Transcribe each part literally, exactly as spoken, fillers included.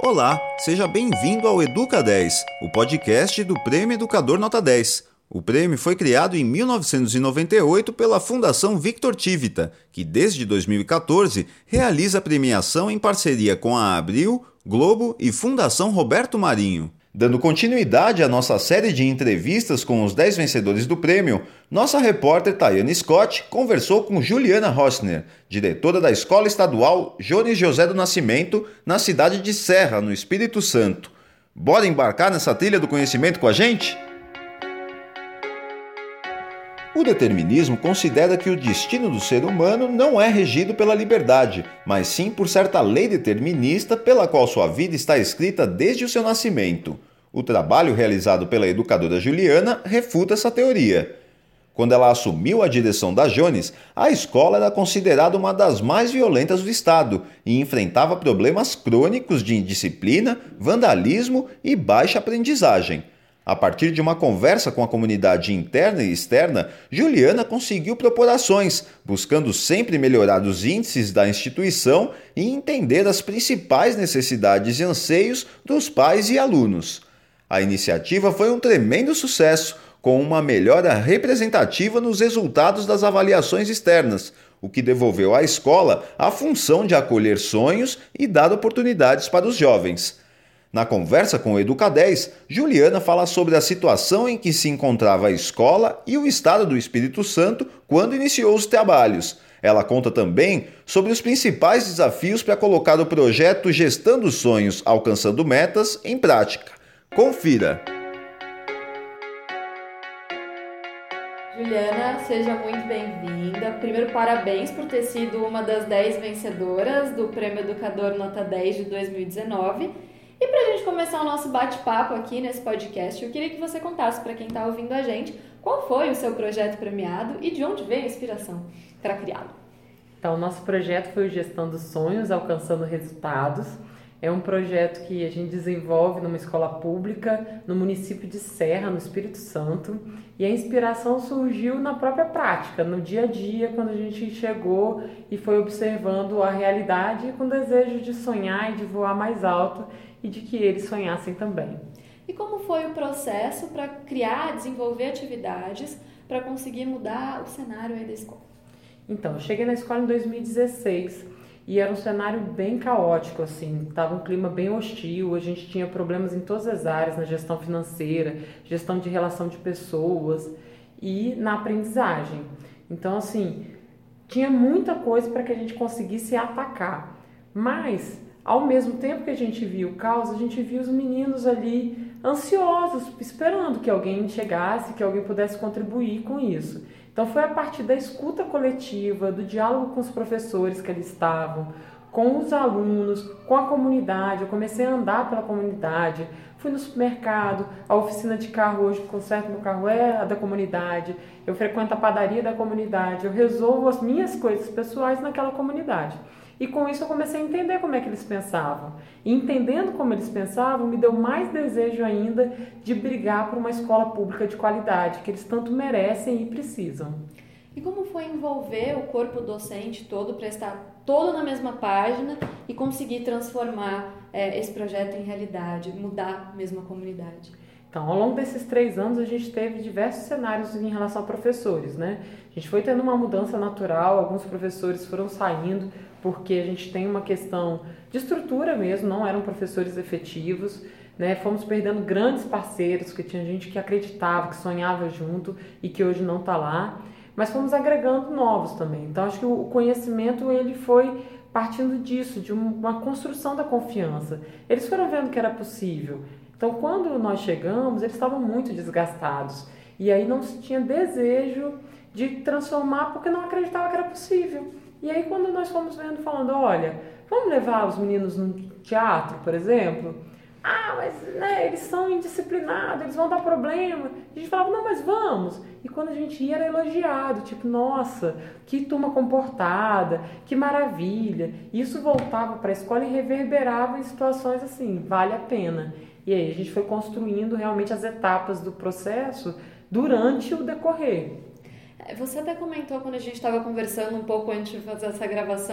Olá, seja bem-vindo ao Educa dez, o podcast do Prêmio Educador Nota dez. O prêmio foi criado em mil novecentos e noventa e oito pela Fundação Victor Tivita, que desde dois mil e quatorze realiza a premiação em parceria com a Abril, Globo e Fundação Roberto Marinho. Dando continuidade à nossa série de entrevistas com os dez vencedores do prêmio, nossa repórter Tayane Scott conversou com Juliana Rossner, diretora da Escola Estadual Jones José do Nascimento, na cidade de Serra, no Espírito Santo. Bora embarcar nessa trilha do conhecimento com a gente? O determinismo considera que o destino do ser humano não é regido pela liberdade, mas sim por certa lei determinista pela qual sua vida está escrita desde o seu nascimento. O trabalho realizado pela educadora Juliana refuta essa teoria. Quando ela assumiu a direção da Jones, a escola era considerada uma das mais violentas do estado e enfrentava problemas crônicos de indisciplina, vandalismo e baixa aprendizagem. A partir de uma conversa com a comunidade interna e externa, Juliana conseguiu propor ações, buscando sempre melhorar os índices da instituição e entender as principais necessidades e anseios dos pais e alunos. A iniciativa foi um tremendo sucesso, com uma melhora representativa nos resultados das avaliações externas, o que devolveu à escola a função de acolher sonhos e dar oportunidades para os jovens. Na conversa com o Educa dez, Juliana fala sobre a situação em que se encontrava a escola e o estado do Espírito Santo quando iniciou os trabalhos. Ela conta também sobre os principais desafios para colocar o projeto Gestando Sonhos, Alcançando Metas em prática. Confira! Juliana, seja muito bem-vinda. Primeiro, parabéns por ter sido uma das dez vencedoras do Prêmio Educador Nota dez de dois mil e dezenove. E para a gente começar o nosso bate-papo aqui nesse podcast, eu queria que você contasse para quem está ouvindo a gente qual foi o seu projeto premiado e de onde veio a inspiração para criá-lo. Então, o nosso projeto foi o Gestando Sonhos, Alcançando Resultados. É um projeto que a gente desenvolve numa escola pública no município de Serra, no Espírito Santo. E a inspiração surgiu na própria prática, no dia a dia, quando a gente chegou e foi observando a realidade com o desejo de sonhar e de voar mais alto e de que eles sonhassem também. E como foi o processo para criar, desenvolver atividades para conseguir mudar o cenário aí da escola? Então, eu cheguei na escola em dois mil e dezesseis e era um cenário bem caótico, assim, estava um clima bem hostil, a gente tinha problemas em todas as áreas, na gestão financeira, gestão de relação de pessoas e na aprendizagem. Então, assim, tinha muita coisa para que a gente conseguisse atacar, mas ao mesmo tempo que a gente via o caos, a gente via os meninos ali ansiosos, esperando que alguém chegasse, que alguém pudesse contribuir com isso. Então foi a partir da escuta coletiva, do diálogo com os professores que ali estavam, com os alunos, com a comunidade. Eu comecei a andar pela comunidade, fui no supermercado, a oficina de carro hoje que conserto meu carro é a da comunidade, eu frequento a padaria da comunidade, eu resolvo as minhas coisas pessoais naquela comunidade. E com isso eu comecei a entender como é que eles pensavam. E entendendo como eles pensavam, me deu mais desejo ainda de brigar por uma escola pública de qualidade, que eles tanto merecem e precisam. E como foi envolver o corpo docente todo para estar todo na mesma página e conseguir transformar é, esse projeto em realidade, mudar mesmo a comunidade? Então, ao longo desses três anos, a gente teve diversos cenários em relação a professores, né? A gente foi tendo uma mudança natural, alguns professores foram saindo, porque a gente tem uma questão de estrutura mesmo, não eram professores efetivos, né? Fomos perdendo grandes parceiros, porque tinha gente que acreditava, que sonhava junto e que hoje não está lá, mas fomos agregando novos também. Então, acho que o conhecimento ele foi partindo disso, de uma construção da confiança. Eles foram vendo que era possível. Então, quando nós chegamos, eles estavam muito desgastados e aí não se tinha desejo de transformar porque não acreditava que era possível. E aí, quando nós fomos vendo, falando, olha, vamos levar os meninos no teatro, por exemplo? Ah, mas né, eles são indisciplinados, eles vão dar problema. A gente falava, não, mas vamos. E quando a gente ia, era elogiado, tipo, nossa, que turma comportada, que maravilha. Isso voltava para a escola e reverberava em situações assim, vale a pena. E aí a gente foi construindo realmente as etapas do processo durante o decorrer. Você até comentou quando a gente estava conversando um pouco antes de fazer essa gravação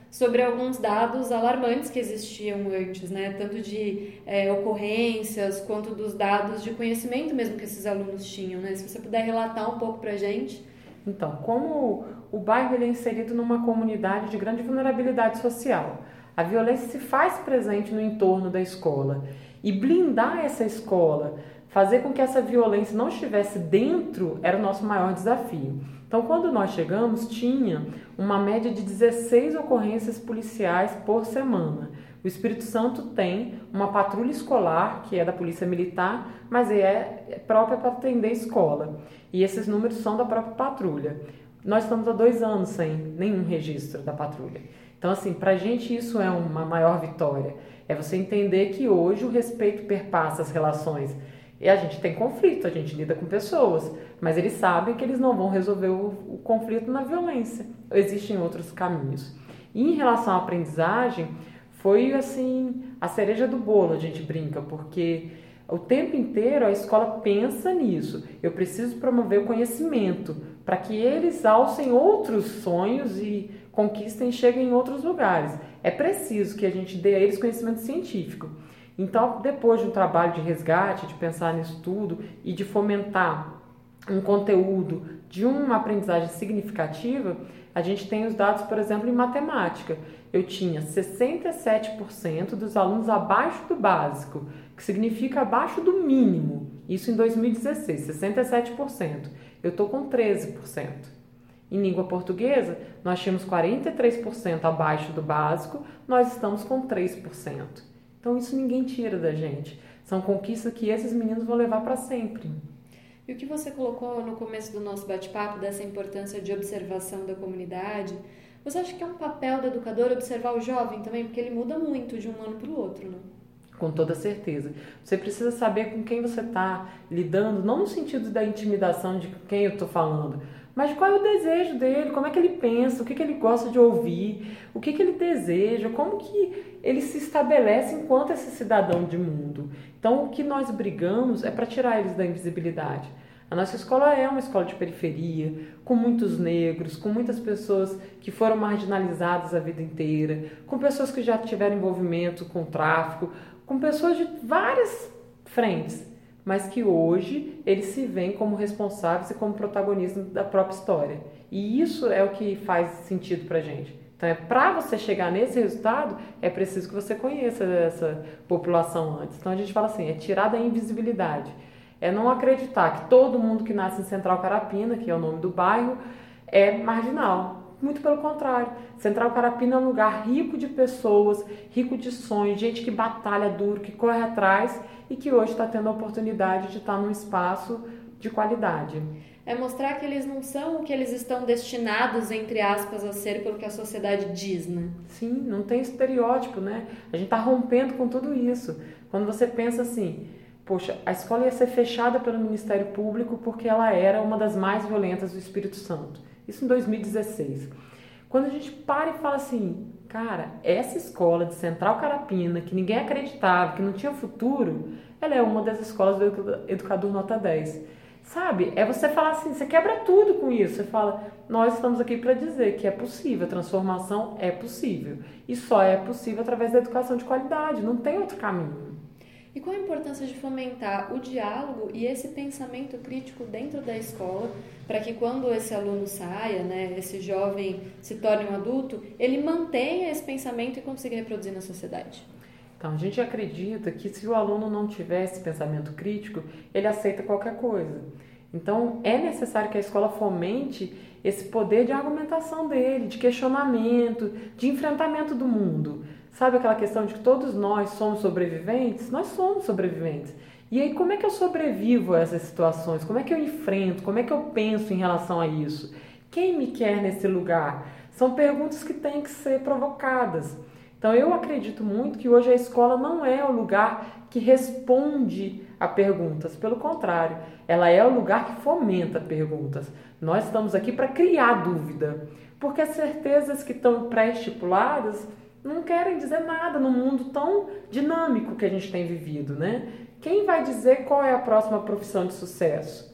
sobre alguns dados alarmantes que existiam antes, né? Tanto de é, ocorrências quanto dos dados de conhecimento mesmo que esses alunos tinham, né? Se você puder relatar um pouco para a gente. Então, como o bairro ele é inserido numa comunidade de grande vulnerabilidade social, a violência se faz presente no entorno da escola e blindar essa escola, fazer com que essa violência não estivesse dentro, era o nosso maior desafio. Então, quando nós chegamos, tinha uma média de dezesseis ocorrências policiais por semana. O Espírito Santo tem uma patrulha escolar, que é da Polícia Militar, mas é própria para atender escola. E esses números são da própria patrulha. Nós estamos há dois anos sem nenhum registro da patrulha. Então, assim, para a gente isso é uma maior vitória. É você entender que hoje o respeito perpassa as relações. E a gente tem conflito, a gente lida com pessoas, mas eles sabem que eles não vão resolver o, o conflito na violência. Existem outros caminhos. E em relação à aprendizagem, foi assim, a cereja do bolo, a gente brinca, porque o tempo inteiro a escola pensa nisso. Eu preciso promover o conhecimento para que eles alcem outros sonhos e conquistem e cheguem em outros lugares. É preciso que a gente dê a eles conhecimento científico. Então, depois de um trabalho de resgate, de pensar nisso tudo e de fomentar um conteúdo de uma aprendizagem significativa, a gente tem os dados, por exemplo, em matemática. Eu tinha sessenta e sete por cento dos alunos abaixo do básico, que significa abaixo do mínimo. Isso em dois mil e dezesseis, sessenta e sete por cento. Eu estou com treze por cento. Em língua portuguesa, nós tínhamos quarenta e três por cento abaixo do básico, nós estamos com três por cento. Então, isso ninguém tira da gente. São conquistas que esses meninos vão levar para sempre. E o que você colocou no começo do nosso bate-papo, dessa importância de observação da comunidade, você acha que é um papel do educador observar o jovem também? Porque ele muda muito de um ano para o outro, né? Com toda certeza. Você precisa saber com quem você está lidando, não no sentido da intimidação de quem eu estou falando, mas qual é o desejo dele, como é que ele pensa, o que, que ele gosta de ouvir, o que, que ele deseja, como que ele se estabelece enquanto esse cidadão de mundo. Então, o que nós brigamos é para tirar eles da invisibilidade. A nossa escola é uma escola de periferia, com muitos negros, com muitas pessoas que foram marginalizadas a vida inteira, com pessoas que já tiveram envolvimento com tráfico, com pessoas de várias frentes, mas que hoje eles se veem como responsáveis e como protagonistas da própria história. E isso é o que faz sentido pra gente. Então, é para você chegar nesse resultado, é preciso que você conheça essa população antes. Então, a gente fala assim, é tirar da invisibilidade. É não acreditar que todo mundo que nasce em Central Carapina, que é o nome do bairro, é marginal. Muito pelo contrário. Central Carapina é um lugar rico de pessoas, rico de sonhos, gente que batalha duro, que corre atrás e que hoje está tendo a oportunidade de estar num espaço de qualidade. É mostrar que eles não são o que eles estão destinados, entre aspas, a ser pelo que a sociedade diz, né? Sim, não tem estereótipo, né? A gente está rompendo com tudo isso. Quando você pensa assim, poxa, a escola ia ser fechada pelo Ministério Público porque ela era uma das mais violentas do Espírito Santo. Isso em dois mil e dezesseis. Quando a gente para e fala assim, cara, essa escola de Central Carapina, que ninguém acreditava, que não tinha futuro, ela é uma das escolas do Educador Nota dez. Sabe? É você falar assim, você quebra tudo com isso. Você fala, nós estamos aqui para dizer que é possível, a transformação é possível. E só é possível através da educação de qualidade, não tem outro caminho. E qual a importância de fomentar o diálogo e esse pensamento crítico dentro da escola, para que quando esse aluno saia, né, esse jovem se torne um adulto, ele mantenha esse pensamento e consiga reproduzir na sociedade? Então, a gente acredita que se o aluno não tiver esse pensamento crítico, ele aceita qualquer coisa. Então, é necessário que a escola fomente esse poder de argumentação dele, de questionamento, de enfrentamento do mundo. Sabe aquela questão de que todos nós somos sobreviventes? Nós somos sobreviventes. E aí, como é que eu sobrevivo a essas situações? Como é que eu enfrento? Como é que eu penso em relação a isso? Quem me quer nesse lugar? São perguntas que têm que ser provocadas. Então, eu acredito muito que hoje a escola não é o lugar que responde a perguntas. Pelo contrário, ela é o lugar que fomenta perguntas. Nós estamos aqui para criar dúvida, porque as certezas que estão pré-estipuladas não querem dizer nada num mundo tão dinâmico que a gente tem vivido, né? Quem vai dizer qual é a próxima profissão de sucesso?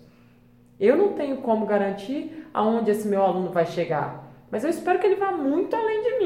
Eu não tenho como garantir aonde esse meu aluno vai chegar, mas eu espero que ele vá muito além de mim.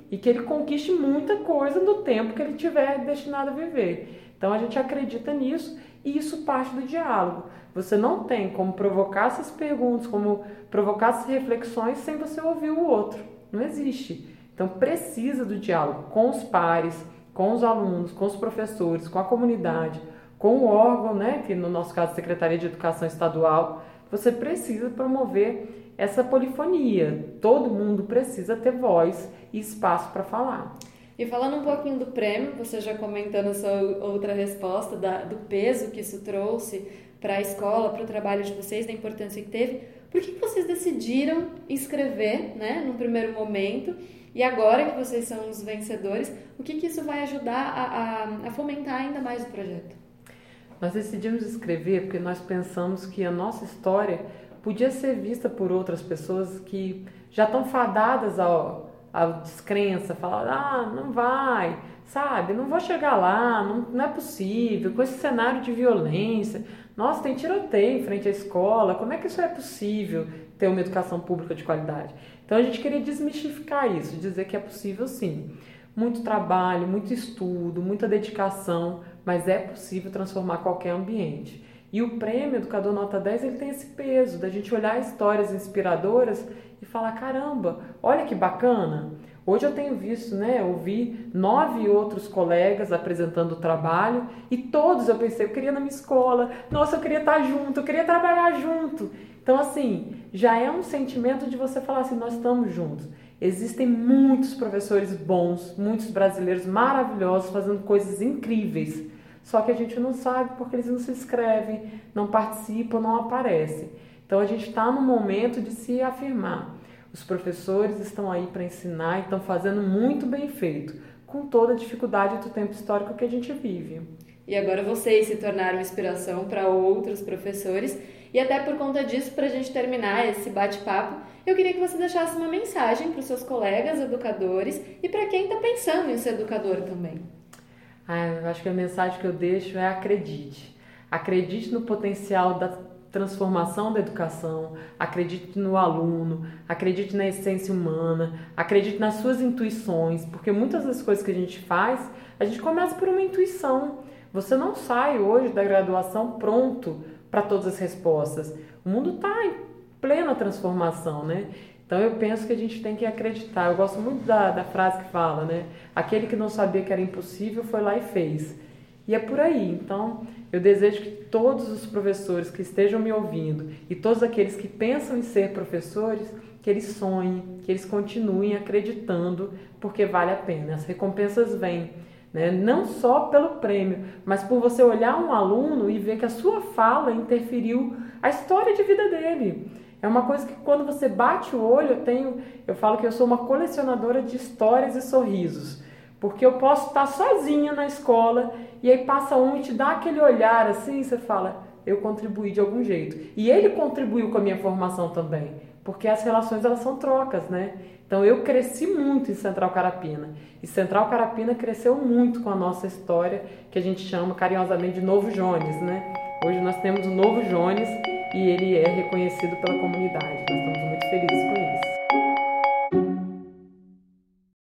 e que ele conquiste muita coisa no tempo que ele tiver destinado a viver. Então a gente acredita nisso e isso parte do diálogo. Você não tem como provocar essas perguntas, como provocar essas reflexões sem você ouvir o outro. Não existe. Então precisa do diálogo com os pares, com os alunos, com os professores, com a comunidade, com o órgão, né, que no nosso caso a Secretaria de Educação Estadual. Você precisa promover essa polifonia. Todo mundo precisa ter voz e espaço para falar. E falando um pouquinho do prêmio, você já comentando essa outra resposta da, do peso que isso trouxe para a escola, para o trabalho de vocês, da importância que teve, por que vocês decidiram inscrever, né, no primeiro momento, e agora que vocês são os vencedores, o que, que isso vai ajudar a, a, a fomentar ainda mais o projeto? Nós decidimos escrever porque nós pensamos que a nossa história podia ser vista por outras pessoas que já estão fadadas ao a descrença, falar, ah, não vai, sabe, não vou chegar lá, não, não é possível, com esse cenário de violência, nossa, tem tiroteio em frente à escola, como é que isso é possível ter uma educação pública de qualidade? Então a gente queria desmistificar isso, dizer que é possível sim, muito trabalho, muito estudo, muita dedicação, mas é possível transformar qualquer ambiente. E o prêmio Educador Nota dez, ele tem esse peso da gente olhar histórias inspiradoras e falar, caramba, olha que bacana. Hoje eu tenho visto, né, ouvi nove outros colegas apresentando o trabalho e todos eu pensei, eu queria na minha escola, nossa, eu queria estar junto, eu queria trabalhar junto. Então, assim, já é um sentimento de você falar assim, nós estamos juntos. Existem muitos professores bons, muitos brasileiros maravilhosos fazendo coisas incríveis. Só que a gente não sabe porque eles não se inscrevem, não participam, não aparecem. Então a gente está no momento de se afirmar. Os professores estão aí para ensinar e estão fazendo muito bem feito, com toda a dificuldade do tempo histórico que a gente vive. E agora vocês se tornaram inspiração para outros professores. E até por conta disso, para a gente terminar esse bate-papo, eu queria que você deixasse uma mensagem para os seus colegas educadores e para quem está pensando em ser educador também. Ah, eu acho que a mensagem que eu deixo é acredite. Acredite no potencial da transformação da educação, acredite no aluno, acredite na essência humana, acredite nas suas intuições, porque muitas das coisas que a gente faz, a gente começa por uma intuição. Você não sai hoje da graduação pronto para todas as respostas. O mundo está em plena transformação, né? Então eu penso que a gente tem que acreditar. Eu gosto muito da, da frase que fala, né? Aquele que não sabia que era impossível foi lá e fez. E é por aí. Então eu desejo que todos os professores que estejam me ouvindo e todos aqueles que pensam em ser professores, que eles sonhem, que eles continuem acreditando, porque vale a pena. As recompensas vêm, né? Não só pelo prêmio, mas por você olhar um aluno e ver que a sua fala interferiu a história de vida dele. É uma coisa que quando você bate o olho, eu tenho, eu falo que eu sou uma colecionadora de histórias e sorrisos, porque eu posso estar sozinha na escola e aí passa um e te dá aquele olhar assim, você fala, eu contribuí de algum jeito. E ele contribuiu com a minha formação também, porque as relações elas são trocas, né? Então eu cresci muito em Central Carapina e Central Carapina cresceu muito com a nossa história, que a gente chama carinhosamente de Novo Jones, né? Hoje nós temos o Novo Jones e ele é reconhecido pela comunidade. Nós estamos muito felizes com isso.